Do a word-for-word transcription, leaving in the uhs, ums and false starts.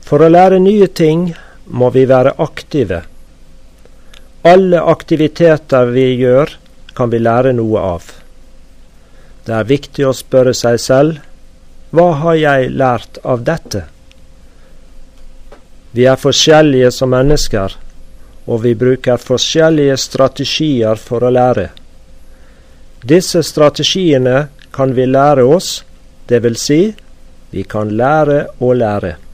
For å lære nye ting må vi være aktive. Alle aktiviteter vi gjør, kan vi lære noe av. Det er viktig å spørre seg selv, hva har jeg lært av dette? Vi er forskjellige som mennesker, og vi bruker forskjellige strategier for å lære. Disse strategiene kan vi lære oss, det vil si, vi kan lære å lære.